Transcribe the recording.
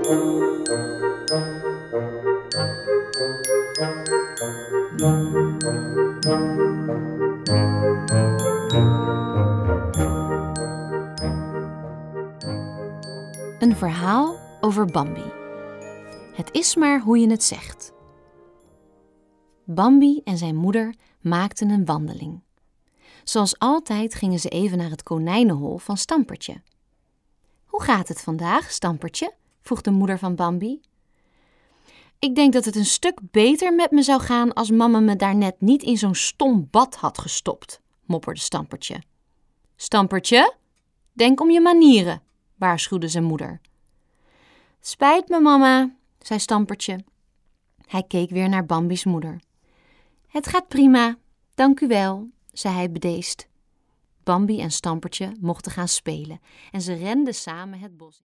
Een verhaal over Bambi. Het is maar hoe je het zegt. Bambi en zijn moeder maakten een wandeling. Zoals altijd gingen ze even naar het konijnenhol van Stampertje. Hoe gaat het vandaag, Stampertje? Vroeg de moeder van Bambi. Ik denk dat het een stuk beter met me zou gaan als mama me daarnet niet in zo'n stom bad had gestopt, mopperde Stampertje. Stampertje, denk om je manieren, waarschuwde zijn moeder. Spijt me, mama, zei Stampertje. Hij keek weer naar Bambi's moeder. Het gaat prima, dank u wel, zei hij bedeesd. Bambi en Stampertje mochten gaan spelen en ze renden samen het bos in.